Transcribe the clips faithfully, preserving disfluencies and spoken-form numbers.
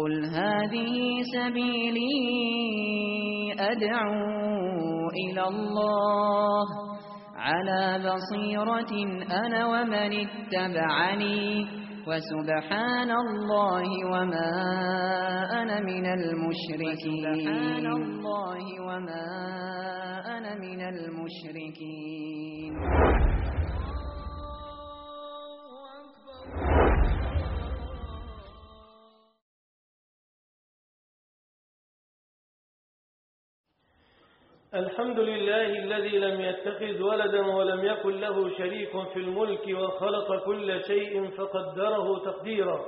قل هذه سبيلي أدعو إلى الله على بصيرة أنا ومن اتبعني وسبحان الله وما أنا من المشركين سبحان الله وما أنا من المشركين. الحمد لله الذي لم يتخذ ولدا ولم يكن له شريك في الملك وخلق كل شيء فقدره تقديرا.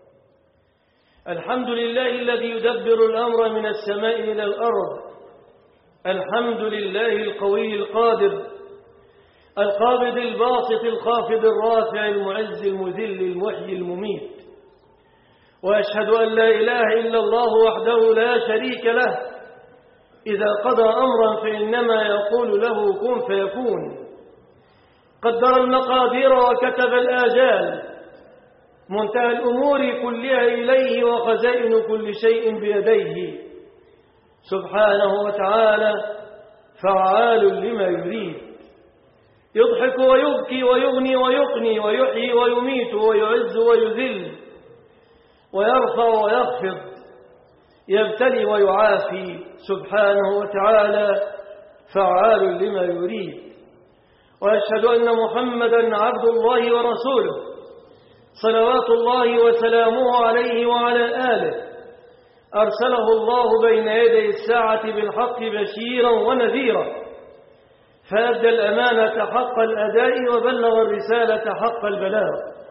الحمد لله الذي يدبر الأمر من السماء إلى الأرض. الحمد لله القوي القادر القابض الباسط الخافض الرافع المعز المذل المحيي المميت. وأشهد أن لا إله إلا الله وحده لا شريك له، إذا قضى أمرا فإنما يقول له كن فيكون. قدر المقادير وكتب الآجال، منتهى الأمور كلها إليه وخزائن كل شيء بيديه سبحانه وتعالى فعال لما يريد. يضحك ويبكي ويغني ويقني ويحيي ويميت ويعز ويذل ويرفع ويخفض، يبتلي ويعافي سبحانه وتعالى فعال لما يريد. وأشهد أن محمدا عبد الله ورسوله صلوات الله وسلامه عليه وعلى آله، أرسله الله بين يدي الساعة بالحق بشيرا ونذيرا، فأدى الأمانة حق الأداء وبلغ الرسالة حق البلاغ،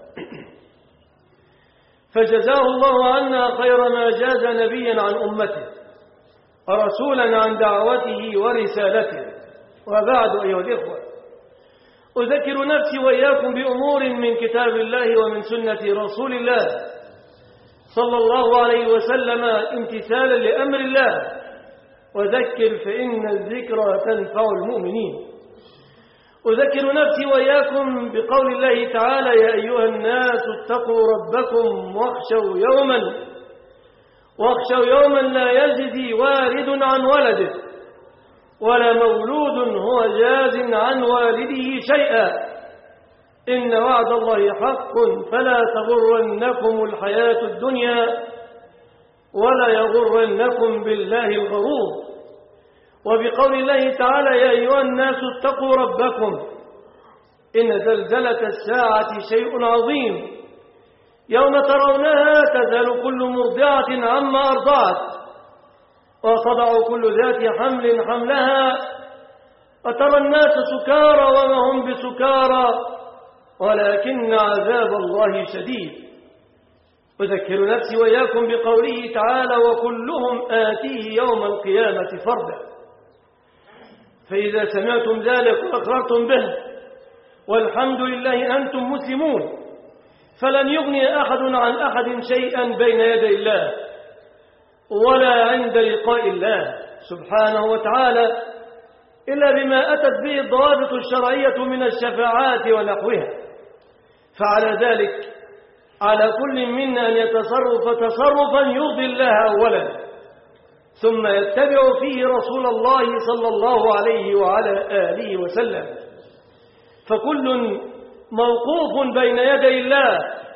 فجزاه الله عنا خير ما جاز نبيا عن أمته ورسولا عن دعوته ورسالته. وبعد أيها الإخوة، أذكر نفسي وإياكم بأمور من كتاب الله ومن سنة رسول الله صلى الله عليه وسلم امتثالا لأمر الله، وذكر فإن الذكرى تنفع المؤمنين. أذكر نفسي وإياكم بقول الله تعالى: يا أيها الناس اتقوا ربكم واخشوا يوما واخشوا يوما لا يجزي والد عن ولده ولا مولود هو جاز عن والده شيئا، إن وعد الله حق فلا تغرنكم الحياة الدنيا ولا يغرنكم بالله الغرور. وبقول الله تعالى: يا أيها الناس اتقوا ربكم إن زلزلة الساعة شيء عظيم، يوم ترونها تذهل كل مرضعة عما أرضعت وتضع كل ذات حمل حملها وترى الناس سكارى وما هم بسكارى ولكن عذاب الله شديد. أذكر نفسي وإياكم بقوله تعالى: وكلهم آتيه يوم القيامة فردا. فإذا سمعتم ذلك وأقررتم به والحمد لله أنتم مسلمون، فلن يغني أحد عن أحد شيئا بين يدي الله ولا عند لقاء الله سبحانه وتعالى إلا بما أتت به الضوابط الشرعية من الشفاعات ونحوها. فعلى ذلك على كل منا أن يتصرف تصرفا يرضي الله أولا، ثم يتبع فيه رسول الله صلى الله عليه وعلى آله وسلم، فكل موقوف بين يدي الله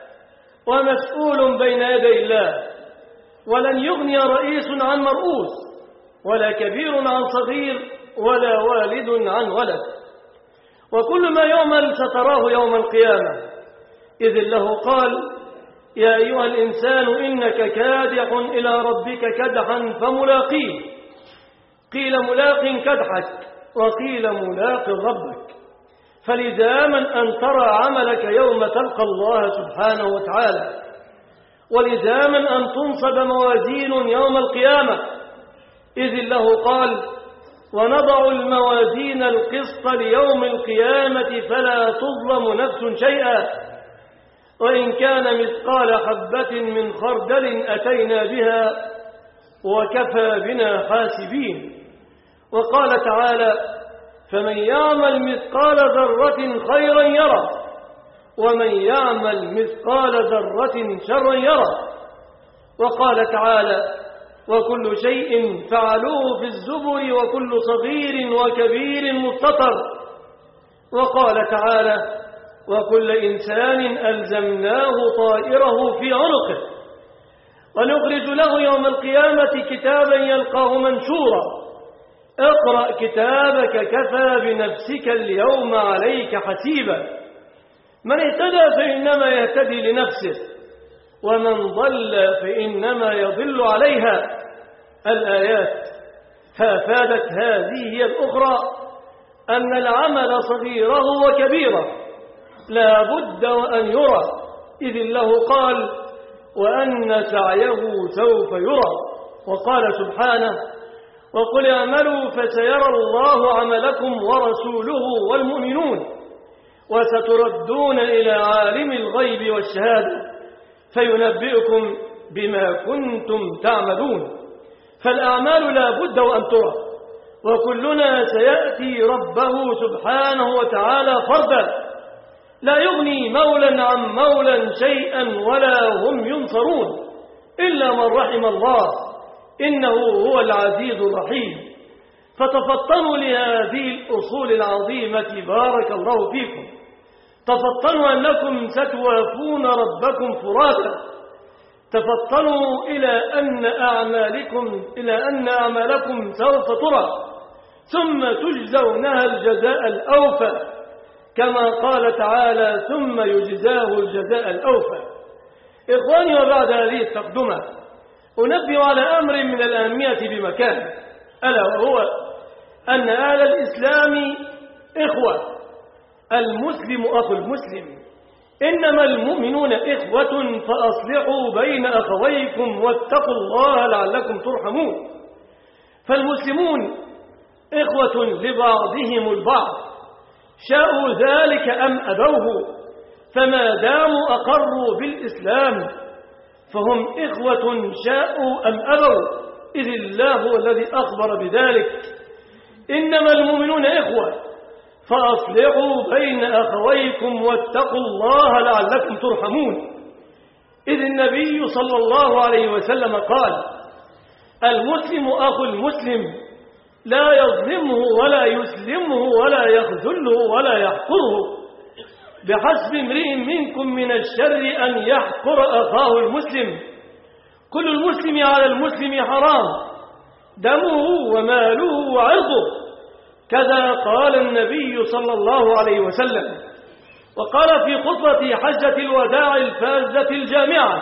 ومسؤول بين يدي الله، ولن يغني رئيس عن مرؤوس ولا كبير عن صغير ولا والد عن ولد. وكل ما يعمل ستراه يوم القيامة، إذ الله قال: يا أيها الإنسان إنك كادح إلى ربك كدحا فملاقيه، قيل ملاق كدحك وقيل ملاق ربك، فلزاما أن ترى عملك يوم تلقى الله سبحانه وتعالى، ولزاما أن تنصب موازين يوم القيامة، إذ الله قال: ونضع الموازين القسط ليوم القيامة فلا تظلم نفس شيئا وإن كان مثقال حبة من خردل أتينا بها وكفى بنا حاسبين. وقال تعالى: فمن يعمل مثقال ذرة خيرا يره ومن يعمل مثقال ذرة شرا يره. وقال تعالى: وكل شيء فعلوه في الزبر وكل صغير وكبير مستطر. وقال تعالى: وكل إنسان ألزمناه طائره في عنقه ونخرج له يوم القيامة كتابا يلقاه منشورا اقرأ كتابك كفى بنفسك اليوم عليك حسيبا. من اهتدى فإنما يهتدي لنفسه ومن ضل فإنما يضل عليها. الآيات فافادت هذه هي الأخرى أن العمل صغيره وكبيره لا بد وأن يرى، إذ الله قال: وأن سعيه سوف يرى. وقال سبحانه: وقل اعملوا فسيرى الله عملكم ورسوله والمؤمنون وستردون إلى عالم الغيب والشهادة فينبئكم بما كنتم تعملون. فالأعمال لا بد وأن ترى، وكلنا سيأتي ربه سبحانه وتعالى فردا، لا يغني مولا عن مولا شيئا ولا هم ينصرون إلا من رحم الله، إنه هو العزيز الرحيم. فتفطنوا لهذه الأصول العظيمة بارك الله فيكم. تفطنوا أنكم ستوافون ربكم فرادا. تفطنوا إلى أن أعمالكم إلى أن أعمالكم سوف ترى ثم تجزونها الجزاء الأوفى، كما قال تعالى: ثم يجزاه الجزاء الأوفى. إخواني، وبعد هذه التقدمة أنبه على أمر من الأهمية بمكان، ألا وهو أن أهل الإسلام إخوة. المسلم أخو المسلم، إنما المؤمنون إخوة فأصلحوا بين أخويكم واتقوا الله لعلكم ترحمون. فالمسلمون إخوة لبعضهم البعض، شاءوا ذلك أم أبوه، فما داموا أقروا بالإسلام فهم إخوة شاءوا أم أبوا، إذ الله هو الذي أخبر بذلك: إنما المؤمنون إخوة فأصلحوا بين أخويكم واتقوا الله لعلكم ترحمون. إذ النبي صلى الله عليه وسلم قال: المسلم أخو المسلم لا يظلمه ولا يسلمه ولا يخذله ولا يحقره، بحسب امرئ منكم من الشر أن يحقر أخاه المسلم. كل المسلم على المسلم حرام، دمه وماله وعرضه، كذا قال النبي صلى الله عليه وسلم. وقال في خطبة حجة الوداع الفازة الجامعة: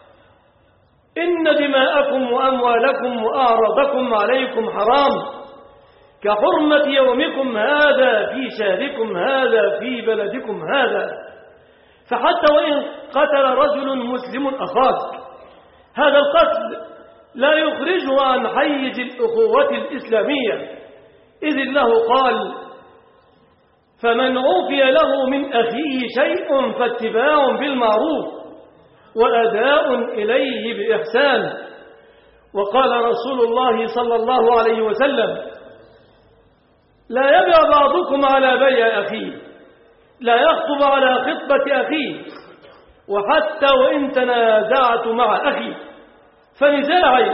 إن دماءكم وأموالكم وأعراضكم عليكم حرام كحرمة يومكم هذا في شهركم هذا في بلدكم هذا. فحتى وإن قتل رجل مسلم أخاك، هذا القتل لا يخرجه عن حيز الأخوة الإسلامية، إذ الله قال: فمن عوفي له من أخيه شيء فاتباع بالمعروف وأداء إليه بإحسان. وقال رسول الله صلى الله عليه وسلم: لا يبيع بعضكم على بيع أخيه، لا يخطب على خطبة أخيه، وحتى وإن تنازعت مع أخي فنزاعي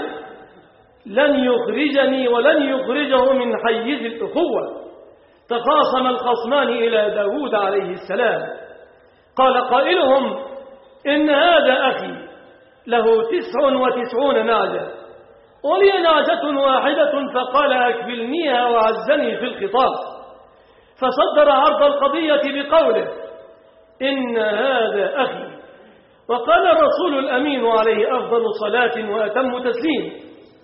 لن يخرجني ولن يخرجه من حيز الأخوة. تخاصم الخصمان إلى داود عليه السلام، قال قائلهم: إن هذا أخي له تسع وتسعون نعجة ولي نعجة واحدة، فقال: أكفلنيها وعزني في الخطاب، فصدر عرض القضية بقوله: إن هذا أخي. وقال الرسول الأمين عليه أفضل صلاة وأتم تسليم: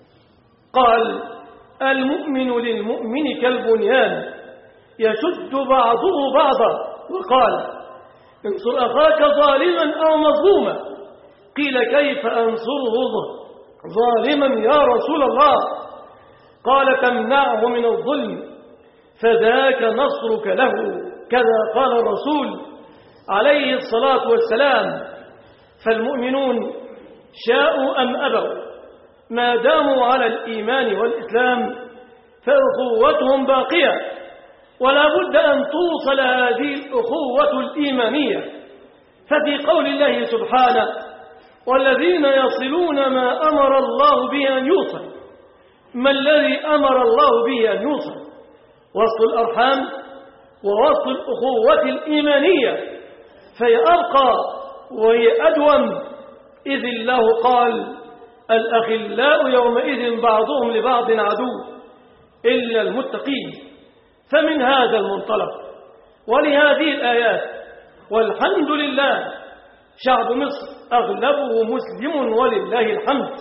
قال: المؤمن للمؤمن كالبنيان يشد بعضه بعضا. وقال: انصر أخاك ظالما أو مظلوما. قيل: كيف أنصره ظالما يا رسول الله؟ قال: تمنعه من الظلم فذاك نصرك له، كذا قال الرسول عليه الصلاة والسلام. فالمؤمنون شاءوا أم أبوا ما داموا على الإيمان والإسلام فأخوتهم باقية، ولا بد أن توصل هذه الأخوة الإيمانية. ففي قول الله سبحانه: والذين يصلون ما أمر الله به أن يوصل. ما الذي أمر الله به أن يوصل؟ وصل الأرحام ووصل الأخوة الإيمانية، فهي أرقى وهي أدوم، إذ الله قال الأخلاء يومئذ بعضهم لبعض عدو إلا المتقين. فمن هذا المنطلق ولهذه الآيات والحمد لله شعب مصر أغلبه مسلم ولله الحمد،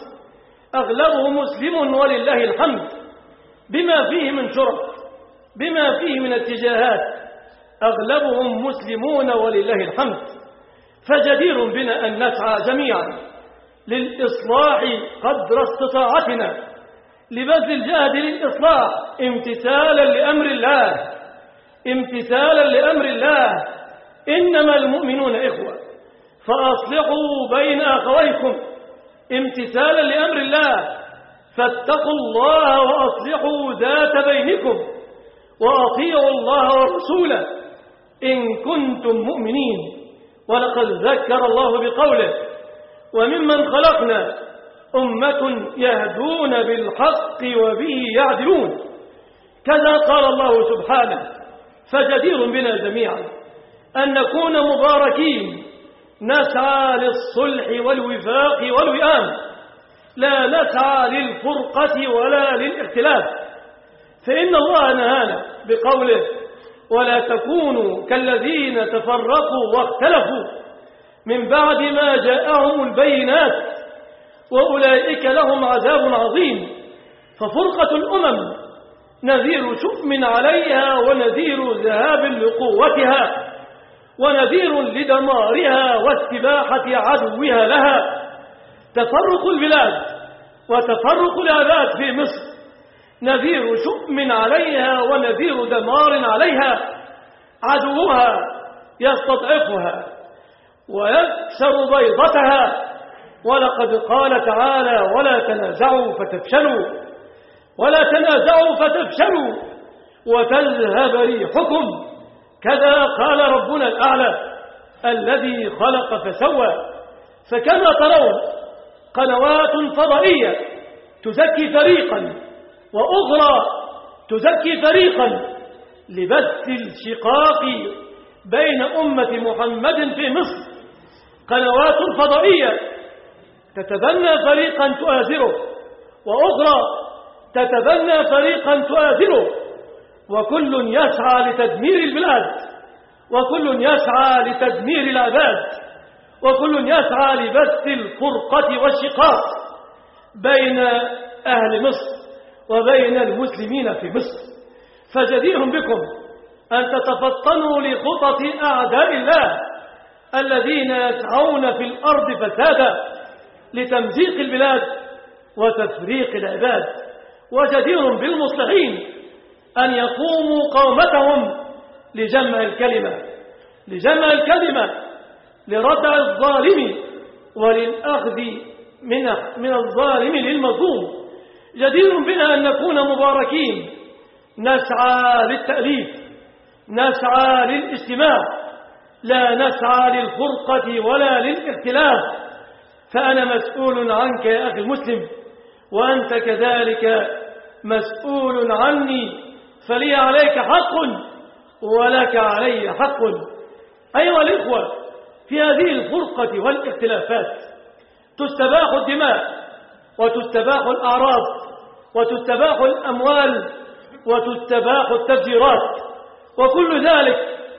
أغلبه مسلم ولله الحمد، بما فيه من شرط، بما فيه من اتجاهات، أغلبهم مسلمون ولله الحمد. فجدير بنا أن نسعى جميعا للإصلاح قدر استطاعتنا، لبذل الجهد للإصلاح امتثالا لأمر الله، امتثالا لأمر الله. إنما المؤمنون إخوة فأصلحوا بين أخويكم، امتثالا لأمر الله. فاتقوا الله وأصلحوا ذات بينكم وأطيعوا الله ورسوله إن كنتم مؤمنين. ولقد ذكر الله بقوله وممن خلقنا أمة يهدون بالحق وبه يعدلون، كذا قال الله سبحانه. فجدير بنا جميعا أن نكون مباركين، نسعى للصلح والوفاق والوئام، لا نسعى للفرقة ولا للاختلاف. فإن الله نهانا بقوله ولا تكونوا كالذين تفرقوا واختلفوا من بعد ما جاءهم البينات وأولئك لهم عذاب عظيم. ففرقة الأمم نذير شؤم عليها ونذير ذهاب لقوتها ونذير لدمارها واستباحة عدوها لها. تفرق البلاد وتفرق العباد في مصر نذير شؤم عليها ونذير دمار عليها، عدوها يستضعفها ويكسر بيضتها. ولقد قال تعالى ولا تنازعوا فتفشلوا ولا تنازعوا فتفشلوا وتذهب ريحكم، كذا قال ربنا الأعلى الذي خلق فسوى. فكما ترون قنوات فضائية تزكي فريقا وأخرى تزكي فريقا لبث الشقاق بين أمة محمد في مصر، قنوات فضائية تتبنى فريقا تؤازره وأخرى تتبنى فريقا تؤازره، وكل يسعى لتدمير البلاد، وكل يسعى لتدمير العباد، وكل يسعى لبث الفرقة والشقاق بين أهل مصر وبين المسلمين في مصر. فجدير بكم أن تتفطنوا لخطط أعداء الله الذين يسعون في الأرض فسادا لتمزيق البلاد وتفريق العباد. وجدير بالمصلحين أن يقوموا قومتهم لجمع الكلمة لجمع الكلمة لردع الظالم وللأخذ من من الظالم للمظلوم. جدير بنا أن نكون مباركين، نسعى للتأليف، نسعى للاجتماع، لا نسعى للفرقة ولا للاختلاف. فأنا مسؤول عنك يا أخي المسلم، وأنت كذلك مسؤول عني، فلي عليك حق ولك علي حق. أيها الإخوة، في هذه الفرقة والاختلافات تستباح الدماء وتستباح الأعراض وتستباح الأموال وتستباح التفجيرات، وكل ذلك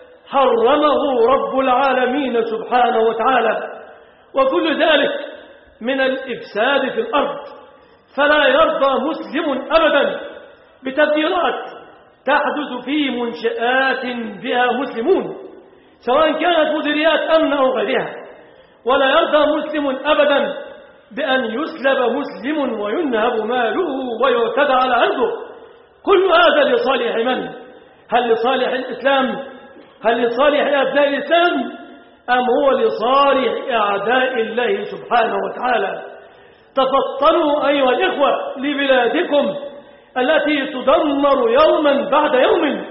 حرمه رب العالمين سبحانه وتعالى، وكل ذلك من الإفساد في الأرض. فلا يرضى مسلم أبدا بتفجيرات تحدث في منشآت بها مسلمون، سواء كانت مديريات أمن أو غيرها. ولا يرضى مسلم أبدا بأن يسلب مسلم وينهب ماله ويعتدى على عرضه. كل هذا لصالح من؟ هل لصالح الإسلام؟ هل لصالح أبناء الإسلام؟ أم هو لصالح أعداء الله سبحانه وتعالى؟ تفطنوا أيها الإخوة لبلادكم التي تدمر يوما بعد يوم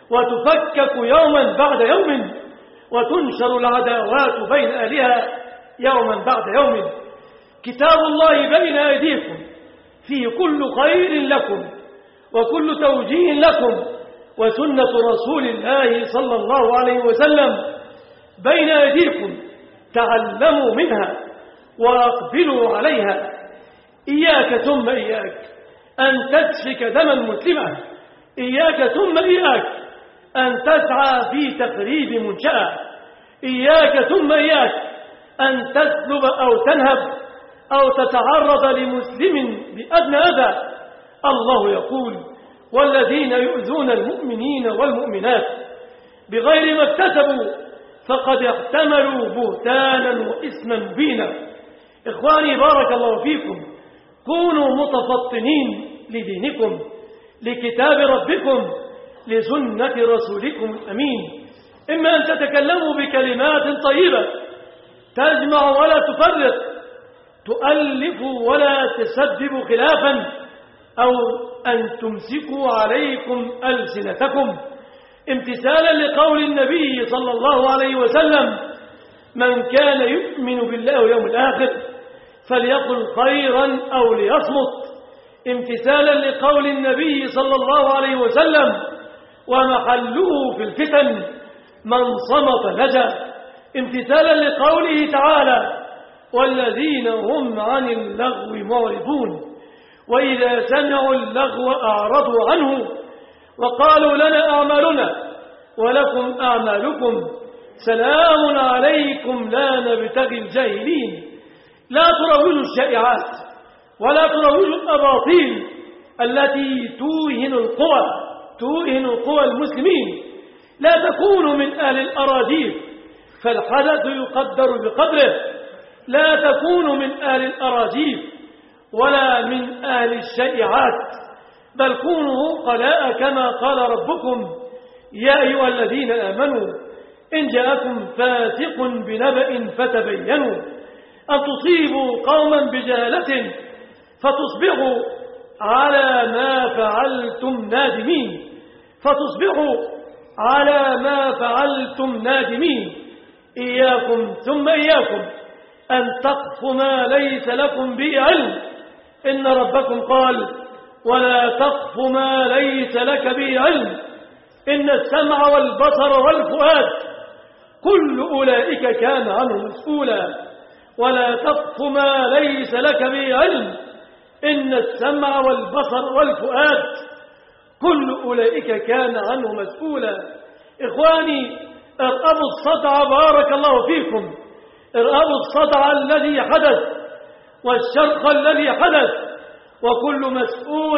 وتفكك يوما بعد يوم وتنشر العداوات بين أهلها يوما بعد يوم. كتاب الله بين أيديكم فيه كل خير لكم وكل توجيه لكم، وسنة رسول الله صلى الله عليه وسلم بين أيديكم، تعلموا منها وأقبلوا عليها. إياك ثم إياك أن تسفك دما مسلما، إياك ثم إياك أن تسعى في تخريب منشأة، إياك ثم إياك أن تسلب أو تنهب أو تتعرض لمسلم بأدنى أذى. الله يقول: والذين يؤذون المؤمنين والمؤمنات بغير ما اكتسبوا فقد احتملوا بهتانا وإثما مبينا. إخواني بارك الله فيكم، كونوا متفطنين لدينكم، لكتاب ربكم، لسنة رسولكم الأمين. إما أن تتكلموا بكلمات طيبة تجمع ولا تفرق، تؤلف ولا تسبب خلافا، أو أن تمسكوا عليكم ألسنتكم امتثالا لقول النبي صلى الله عليه وسلم: من كان يؤمن بالله واليوم الآخر فليقل خيرا أو ليصمت، امتثالا لقول النبي صلى الله عليه وسلم: ومحله في الفتن من صمت نجا، امتثالا لقوله تعالى: والذين هم عن اللغو معرضون، وإذا سمعوا اللغو أعرضوا عنه وقالوا لنا أعمالنا ولكم أعمالكم سلام عليكم لا نبتغي الجاهلين. لا تروجوا الشائعات ولا تروجوا الأباطيل التي توهن القوى توهن قوى المسلمين. لا تكونوا من أهل الأراجيف فالحدث يقدر بقدره، لا تكونوا من أهل الأراجيف ولا من أهل الشائعات، بل كونوا قلاء كما قال ربكم: يا أيها الذين آمنوا إن جاءكم فاسق بنبأ فتبينوا أن تصيبوا قوما بجهالة فتصبحوا على ما فعلتم نادمين فتصبحوا على ما فعلتم نادمين. إياكم ثم إياكم أن تقفوا ما ليس لكم به علم، إن ربكم قال: ولا تقف ما ليس لك به علم، إن السمع والبصر والفؤاد كل أولئك كان عنه مسؤولا. ولا تقف ما ليس لك به علم، إن السمع والبصر والفؤاد كل أولئك كان عنه مسؤولا. إخواني، ارأبوا الصدع بارك الله فيكم، ارأبوا الصدع الذي حدث والشرق الذي حدث، وكل مسؤول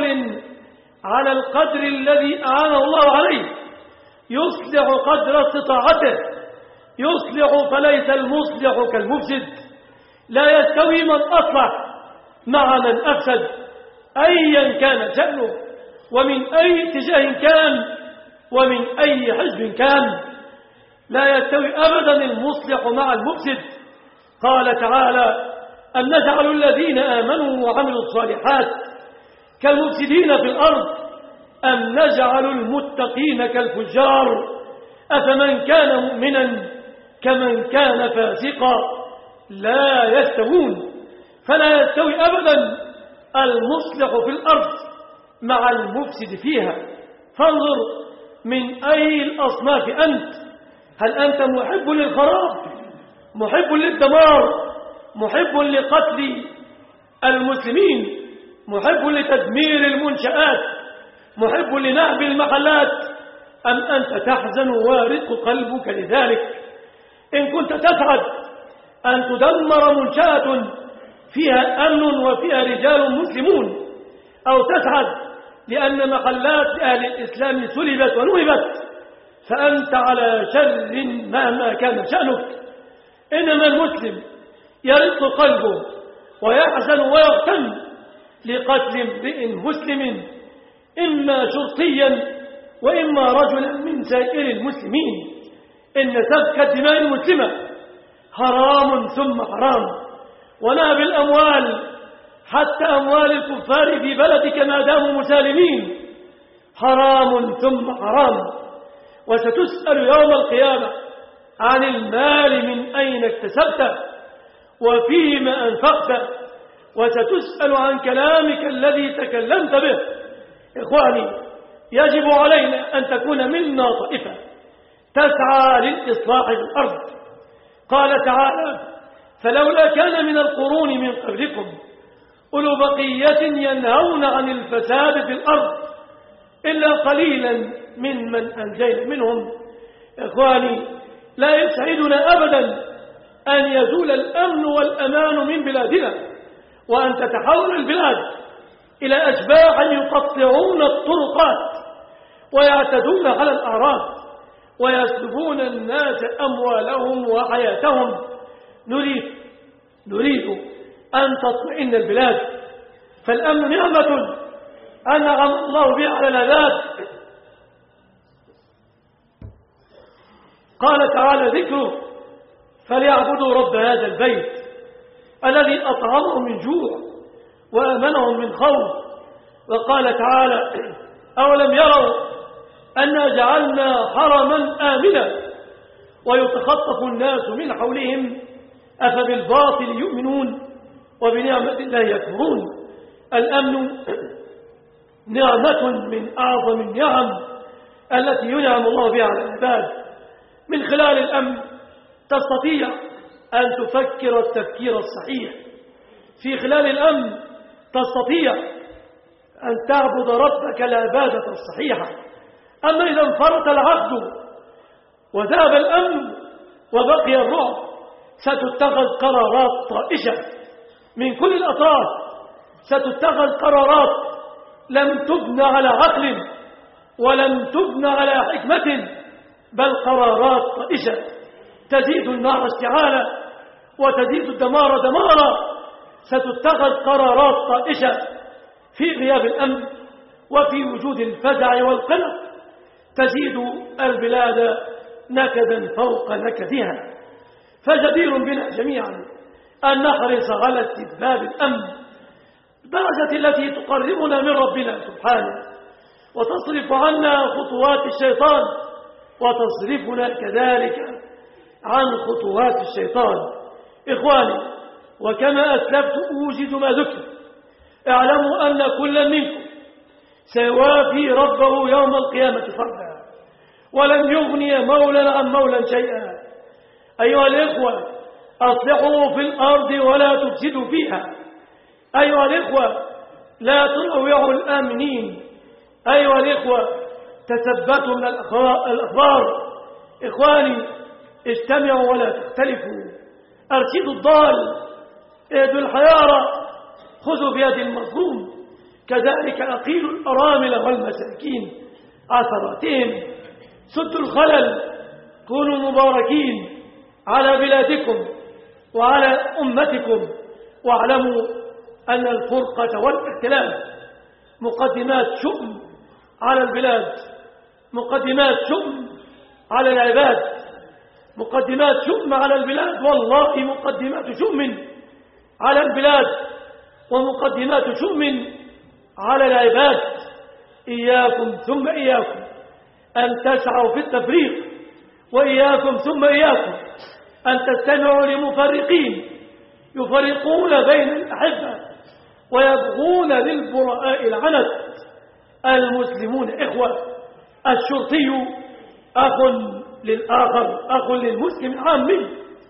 على القدر الذي أعانه الله عليه يصلح قدر استطاعته، يصلح فليس المصلح كالمفسد. لا يستوي من أصلح مع من أفسد أيا كان شأنه ومن أي اتجاه كان ومن أي حزب كان. لا يستوي أبدا المصلح مع المفسد. قال تعالى: أن نجعل الذين آمنوا وعملوا الصالحات كالمفسدين في الأرض أم نجعل المتقين كالفجار أفمن كان مؤمنا كمن كان فاسقا لا يستوون. فلا يستوي أبدا المصلح في الأرض مع المفسد فيها. فانظر من أي الأصناف أنت. هل أنت محب للخراب، محب للدمار، محب لقتل المسلمين، محب لتدمير المنشآت، محب لنهب المحلات، أم أنت تحزن وارق قلبك لذلك؟ إن كنت تسعد أن تدمر منشأة فيها أمن وفيها رجال مسلمون، أو تسعد لأن محلات أهل الإسلام سلبت ونهبت، فأنت على شر مهما كان شأنك. إنما المسلم يرق قلبه ويحزن ويغتم لقتل امرئ مسلم إما شرطيا وإما رجلا من سائر المسلمين. إن سفك الدماء المسلمة حرام ثم حرام، ونهب الأموال حتى أموال الكفار في بلدك ما داموا مسالمين حرام ثم حرام. وستسأل يوم القيامة عن المال من أين اكتسبته، وفيما أنفقت، وستسأل عن كلامك الذي تكلمت به. إخواني، يجب علينا أن تكون منا طائفة تسعى للإصلاح في الأرض. قال تعالى: فلولا كان من القرون من قبلكم أولو بقية ينهون عن الفساد في الأرض إلا قليلا ممن أنجينا منهم. إخواني، لا يسعدنا أبدا أن يزول الأمن والأمان من بلادنا، وأن تتحول البلاد إلى أشباح يقطعون الطرقات ويعتدون على الأعراض ويسلبون الناس أموالهم وحياتهم. نريد نريد أن تطمئن البلاد، فالأمن نعمة أنعم الله بها على العباد. قال تعالى ذكره: فليعبدوا رب هذا البيت الذي أطعمهم من جوع وآمنهم من خوف. وقال تعالى: أولم يروا أنا جعلنا حرما آمنا ويتخطف الناس من حولهم أفبالباطل يؤمنون وبنعمة الله يكفرون. الأمن نعمة من أعظم النعم التي ينعم الله بها على العباد. من خلال الأمن تستطيع أن تفكر التفكير الصحيح. في خلال الأمن تستطيع أن تعبد ربك العبادة الصحيحة. أما إذا انفرط العقد وذهب الأمن وبقي الرعب ستتخذ قرارات طائشة من كل الأطراف، ستتخذ قرارات لم تبنى على عقل ولم تبنى على حكمة، بل قرارات طائشة تزيد النار اشتعالا وتزيد الدمار دمارا. ستتخذ قرارات طائشة في غياب الأمن وفي وجود الفزع والقلق تزيد البلاد نكدا فوق نكدها. فجدير بنا جميعا أن نحرص على استتباب الأمن الدرجة التي تقربنا من ربنا سبحانه وتصرف عنا خطوات الشيطان وتصرفنا كذلك عن خطوات الشيطان. إخواني، وكما أسلفت أوجد ما ذكر، اعلموا أن كل منكم سيوافي ربه يوم القيامة فردا، ولن يغني مولا عن مولا شيئا. أيها الإخوة، أصلحوا في الأرض ولا تفسدوا فيها. أيها الإخوة، لا تروعوا الآمنين. أيها الإخوة، تثبتوا من الأخبار. إخواني، اجتمعوا ولا تختلفوا. أرشدوا الضال، اهدوا الحيارى، خذوا بيد المظلوم. كذلك أقيلوا الأرامل والمساكين عثراتهم. سدوا الخلل، كونوا مباركين على بلادكم وعلى أمتكم. واعلموا أن الفرقة والاختلاف مقدمات شؤم على البلاد، مقدمات شؤم على العباد، مقدمات شؤم على البلاد. والله مقدمات شؤم على البلاد ومقدمات شؤم على العباد. إياكم ثم إياكم أن تسعوا في التفريق، وإياكم ثم إياكم أن تستمعوا لمفرقين يفرقون بين الأحبة ويبغون للبراء العنت. المسلمون إخوة، الشرطي أخ للآخر، أخ للمسلم العامي.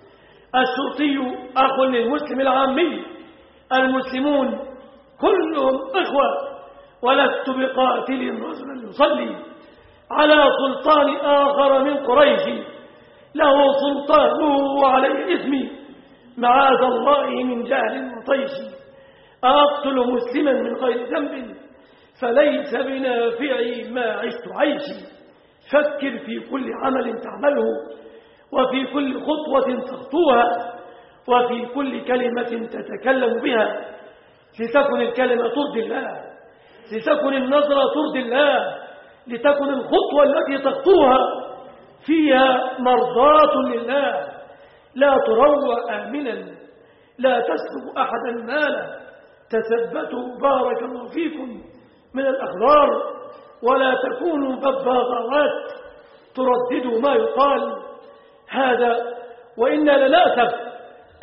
الشرطي أخ للمسلم العامي. المسلمون كلهم إخوة. ولست بقاتل رجلا يصلي على سلطان آخر من قريش له سلطانه وعليه إثمي، معاذ الله من جهل وطيش. أقتل مسلما من غير ذنب فليس بنافعي ما عشت عيشي. فكر في كل عمل تعمله، وفي كل خطوة تخطوها، وفي كل كلمة تتكلم بها، لتكن الكلمة ترضي الله، لتكن النظرة ترضي الله، لتكن الخطوة التي تخطوها فيها مرضاة لله. لا تروع آمنا، لا تسلب أحدا مالا. تثبتوا بارك الله فيكم من الأخبار، ولا تكونوا بباغاوات ترددوا ما يقال. هذا وإنا لنأسف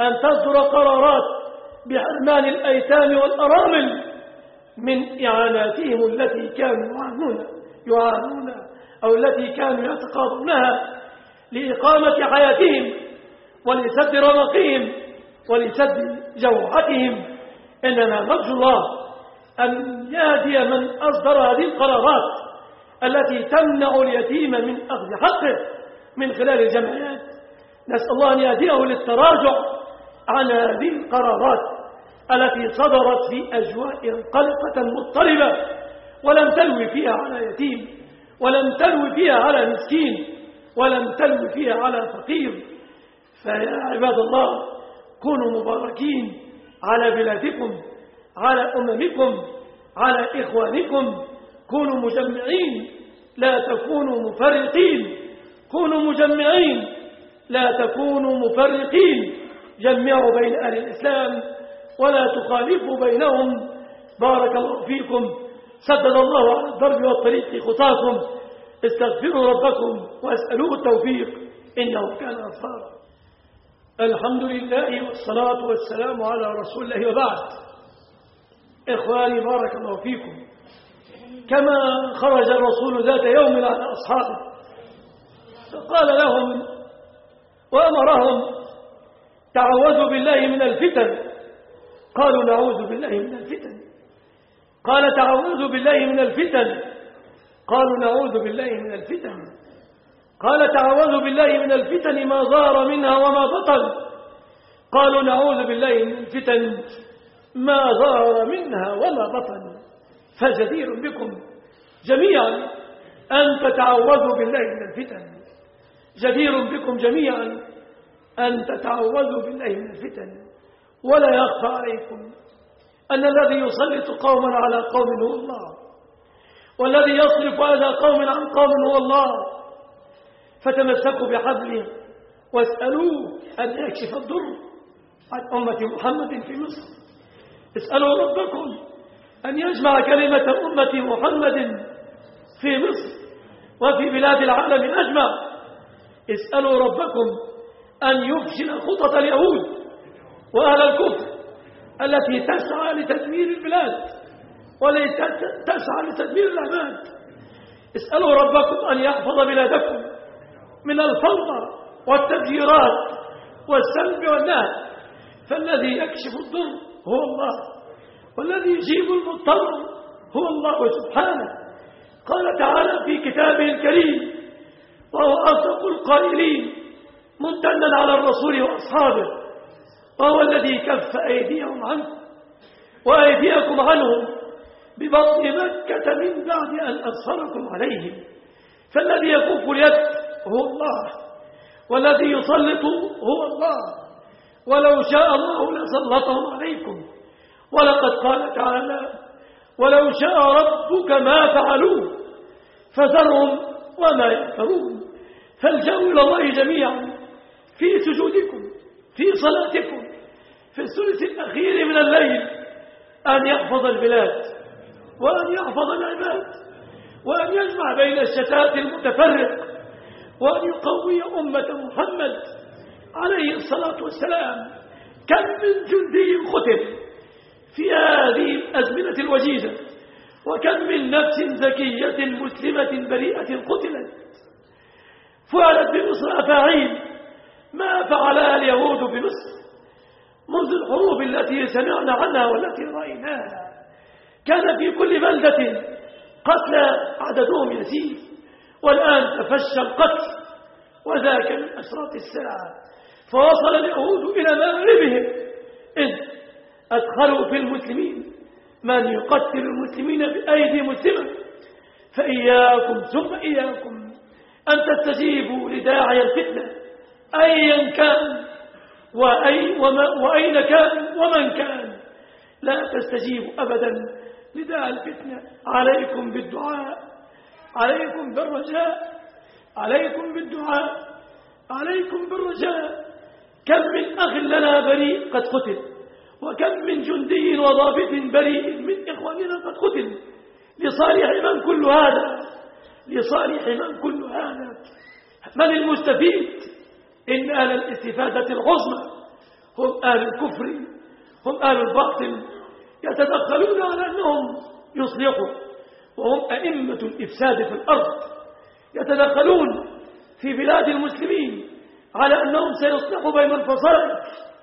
أن تصدر قرارات بحرمان الأيتام والأرامل من إعاناتهم التي كانوا يعانون يعانون أو التي كانوا يتقاضونها لإقامة حياتهم ولسد رمقهم ولسد جوعتهم. إننا نرجو الله أن يهدي من أصدر هذه القرارات التي تمنع اليتيم من أخذ حقه من خلال الجمعيات. نسأل الله أن يهديه للتراجع عن هذه القرارات التي صدرت في أجواء قلقة مضطربة ولم تلوي فيها على يتيم، ولم تلوي فيها على مسكين، ولم تلوي فيها على فقير. فيا عباد الله، كونوا مباركين على بلادكم، على أممكم، على إخوانكم. كونوا مجمعين لا تكونوا مفرقين، كونوا مجمعين لا تكونوا مفرقين. جمعوا بين أهل الإسلام ولا تخالفوا بينهم. بارك الله فيكم، سدد الله على الدرب والطريق خطاكم. استغفروا ربكم واسألوه التوفيق إنه كان غفارا. الحمد لله والصلاة والسلام على رسول الله، وبعد. إخواني بارك الله فيكم، كما خرج الرسول ذات يوم على أصحابه فقال لهم وأمرهم: تعوذوا بالله من الفتن. قالوا: نعوذ بالله من الفتن. قال: تعوذوا بالله من الفتن. قالوا: نعوذ بالله من الفتن. قال: تعوذوا بالله من الفتن ما ظهر منها وما بطن. قالوا: نعوذ بالله من الفتن ما ظهر منها وما بطن. فجدير بكم جميعا أن تتعوذوا بالله من الفتن، جدير بكم جميعا أن تتعوذوا بالله من الفتن. ولا يخفى عليكم أن الذي يسلط قوما على قوم هو الله، والذي يصرف هذا قوم عن قوم هو الله. فتمسكوا بحبله واسألوه أن يكشف الضر عن أمة محمد في مصر. اسألوا ربكم أن يجمع كلمة أمة محمد في مصر وفي بلاد العالم أجمع. اسألوا ربكم أن يفشل خطط اليهود وأهل الكفر التي تسعى لتدمير البلاد والتي تسعى لتدمير العباد. اسألوا ربكم أن يحفظ بلادكم من الفوضى والتفجيرات والسلب والنهب. فالذي يكشف الضر هو الله، والذي يجيب المضطر هو الله سبحانه. قال تعالى في كتابه الكريم وهو أصدق القائلين ممتنا على الرسول وأصحابه: وهو الذي كف أيديهم عنكم وأيديكم عنهم ببطن مكة من بعد أن أظفركم عليهم. فالذي يكف اليد هو الله، والذي يسلط هو الله، ولو شاء الله لسلطهم عليكم. ولقد قال تعالى: ولو شاء ربك ما فعلوه فذرهم وما يفترون. فالجأوا إلى الله جميعا في سجودكم، في صلاتكم، في الثلث الأخير من الليل، أن يحفظ البلاد وأن يحفظ العباد وأن يجمع بين الشتات المتفرق وأن يقوي أمة محمد عليه الصلاة والسلام. كم من جندي قتل في هذه الأزمنة الوجيزة، وكم من نفس زكية مسلمة بريئة قتلت. فعلت بمصر أفاعيل ما فعلها اليهود بمصر منذ الحروب التي سمعنا عنها والتي رأيناها. كان في كل بلدة قتلى عددهم يزيد، والآن تفشى القتل، وذاك من أشراط الساعة. فوصل اليهود إلى مغربهم إذ أدخلوا في المسلمين من يقتل المسلمين بأيدي مسلمة. فإياكم ثم إياكم أن تستجيبوا لداعي الفتنة أيا كان وأي وما وأين كان ومن كان. لا تستجيبوا أبدا لداعي الفتنة. عليكم بالدعاء، عليكم بالرجاء، عليكم بالدعاء، عليكم بالرجاء. كم من أخ لنا بريء قد قتل، وكم من جندي وضابط بريء من إخواننا قد قتل. لصالح من كل هذا؟ لصالح من كل هذا؟ من المستفيد؟ إن أهل الاستفادة العظمى هم أهل الكفر، هم أهل الباطل، يتدخلون على أنهم يصلحوا، وهم أئمة الإفساد في الأرض، يتدخلون في بلاد المسلمين على أنهم سيصلحوا بين الفصائل،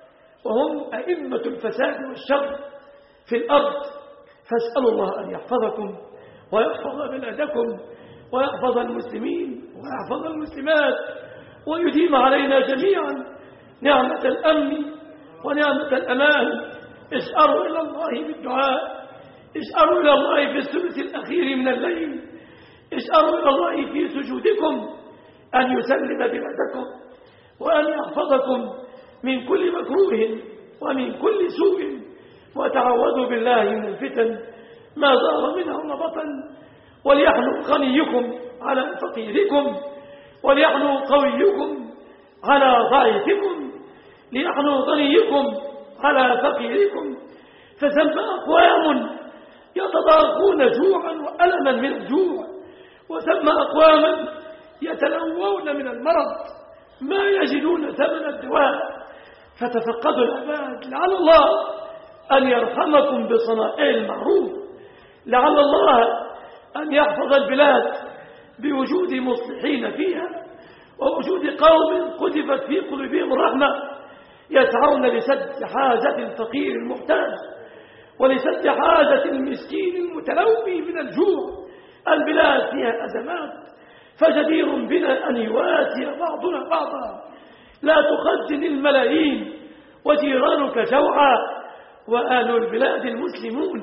وهم أئمة الفساد والشر في الأرض. فاسألوا الله أن يحفظكم ويحفظ بلادكم ويحفظ المسلمين ويحفظ المسلمات، ويديم علينا جميعا نعمة الأمن ونعمة الأمان. اشعروا إلى الله بالدعاء، اشعروا إلى الله في الثلث الأخير من الليل، اشعروا إلى الله في سجودكم أن يسلم بلادكم وأن يحفظكم من كل مكروه ومن كل سوء، وتعوذوا بالله من الفتن ما ظهر منها وما بطن. وليحنوا غنيكم على فقيركم، وليحنوا قويكم على ضعيفكم، ليحنوا غنيكم على فقيركم. فثم أقوام يتضاغون جوعا وألما من الجوع، وثم أقواما يتلوون من المرض ما يجدون ثمن الدواء. فتفقدوا العباد، لعل الله أن يرحمكم بصنائع المعروف، لعل الله أن يحفظ البلاد بوجود مصلحين فيها، ووجود قوم قذفت في قلوبهم الرحمة يسعون لسد حاجة الفقير المحتاج ولسد حاجة المسكين المتلوي من الجوع. البلاد فيها أزمات، فجدير بنا أن يواسي بعضنا بعضا. لا تخزن الملايين وجيرانك جوعا، وأهل البلاد المسلمون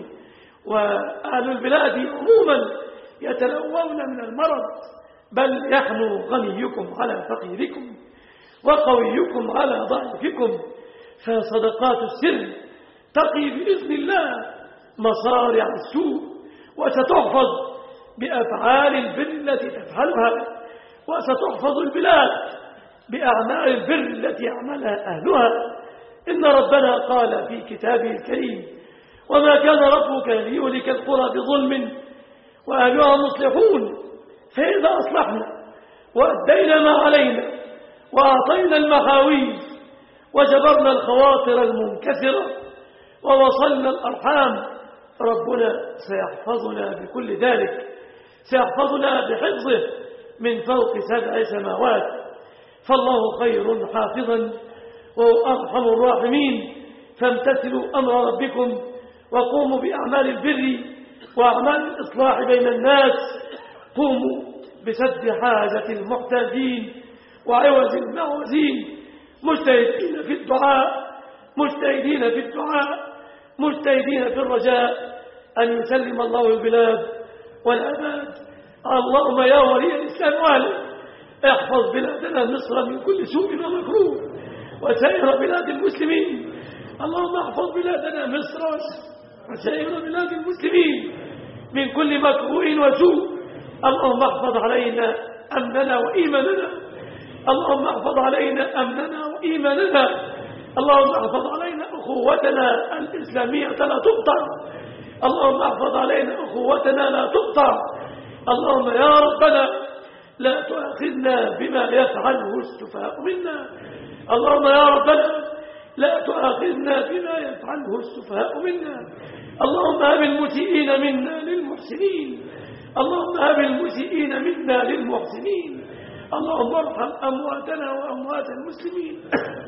وأهل البلاد عموما يتلوون من المرض. بل يحنو غنيكم على فقيركم وقويكم على ضعيفكم. فصدقات السر تقي بإذن الله مصارع السوء، وستحفظ بأفعال البر التي تفعلها، وستحفظ البلاد بأعمال البر التي يعملها أهلها. إن ربنا قال في كتابه الكريم: وما كان ربك ليهلك القرى بظلم وأهلها مصلحون. فإذا أصلحنا وأدينا ما علينا وأعطينا المحاويج وجبرنا الخواطر المنكسرة ووصلنا الأرحام، ربنا سيحفظنا بكل ذلك، سيحفظنا بحفظه من فوق سبع سماوات. فالله خير حافظا وهو أرحم الراحمين. فامتثلوا أمر ربكم وقوموا بأعمال البر وأعمال الإصلاح بين الناس. قوموا بسد حاجة المحتاجين وعوز المعوزين، مجتهدين في الدعاء مجتهدين في الدعاء مجتهدين في الرجاء أن يسلم الله البلاد والعباد. اللهم يا ولي الإسلام وأهله احفظ بلادنا مصر من كل سوء ومكروه وسائر بلاد المسلمين. اللهم احفظ بلادنا مصر وسائر بلاد المسلمين من كل مكروه وسوء. اللهم احفظ علينا أمننا وإيماننا، اللهم احفظ علينا أمننا وإيماننا، اللهم احفظ علينا أخوتنا الإسلامية لا تقطع، اللهم احفظ علينا أخوتنا لا تقطع. اللهم يا ربنا لا تؤاخذنا بما يفعله السفهاء منا، اللهم يا ربنا لا تؤاخذنا بما يفعله السفهاء منا. اللهم هب المسيئين منا للمحسنين، اللهم هب المسيئين منا للمحسنين. اللهم ارحم أمواتنا وأموات المسلمين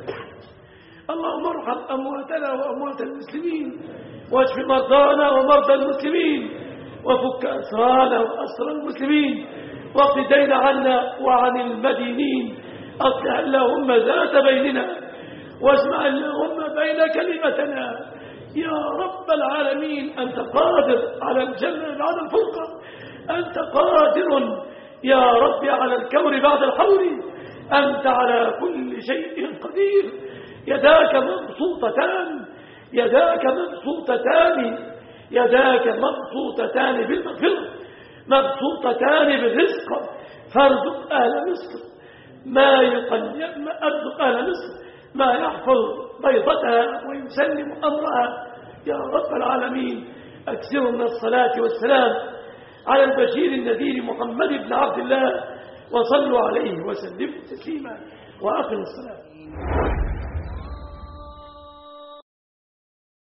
اللهم ارحم أمواتنا وأموات المسلمين، واشف مرضانا ومرضى المسلمين، وفك أسرانا وأسر المسلمين، واقض الدين عنا وعن المدينين. أصلح اللهم ذات بيننا، واجمع اللهم بين كلمتنا يا رب العالمين. أنت قادر على الجنة بعد الفرقة، أنت قادر يا رب على الكور بعد الحول، أنت على كل شيء قدير. يداك مبسوطتان يداك مبسوطتان يداك مبسوطتان بالمغفرة، مبسوطتان بالرزق. فارزق أهل مصر ما يقلم أرزق أهل مصر ما يحفظ بيضتها ويسلم أمرها يا رب العالمين. أكثروا من الصلاة والسلام على البشير النذير محمد بن عبد الله، وصلوا عليه وسلموا تسليما، وأقم الصلاة.